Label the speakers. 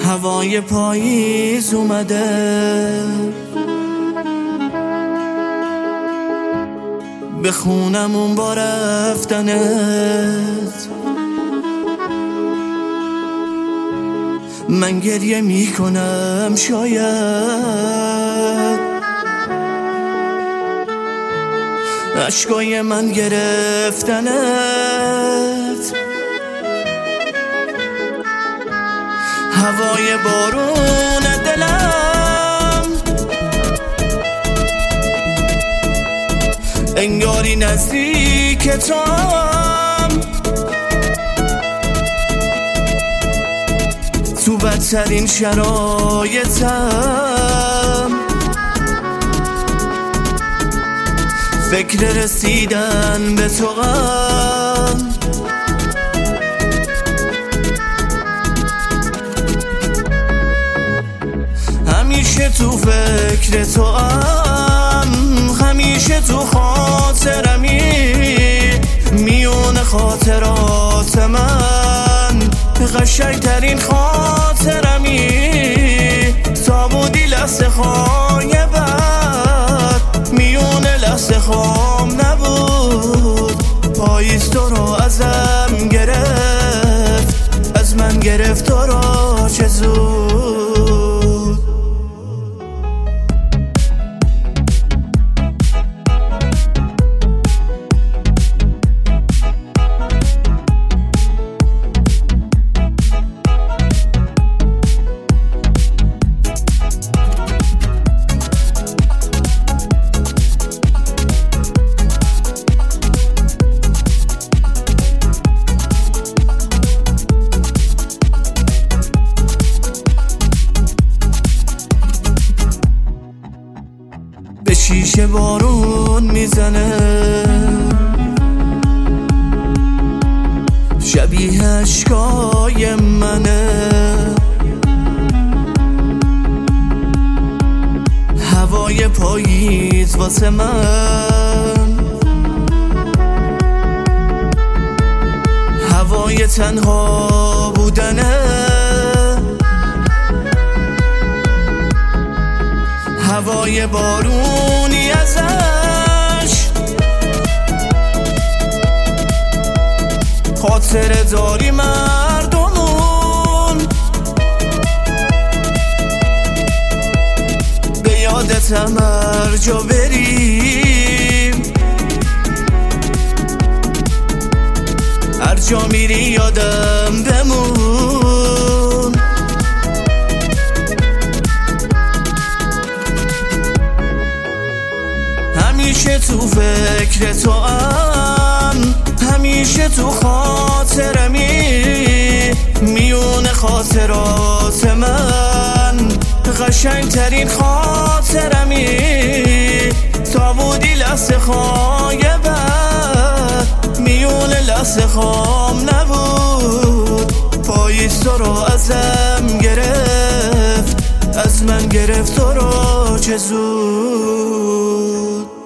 Speaker 1: هوای پاییز اومده، به خونمون با رفتنت من گریه میکنم. شاید اشکای من گرفتنت هوای بارون دلم انگاری نزدیک توام، تو بدترین شرایطم فکر رسیدن به تو غم. همیشه تو فکر تو غم، همیشه تو خاطرمی، میون خاطرات من قشنگترین خاطرمی. تا بودی لحظه خایبت، میون لحظه خام نبود. پاییز تو رو ازم گرفت، از من گرفت تو رو چه زود. به شیشه بارون میزنه، شبیه اشکای منه. هوای پاییز واسه من هوای تنها بودنه، هوای بارونی ازش خاطره داری مردمون. به یادتم هر جا بریم، هر جا میری یادم بمون. همیشه تو فکر تو هم، همیشه تو خاطرمی، میون خاطرات من قشنگترین خاطرمی. تا بودی لحظه خایبت، میون لحظه خام نبود. پاییز تو رو ازم گرفت، از من گرفت تو رو چه زود.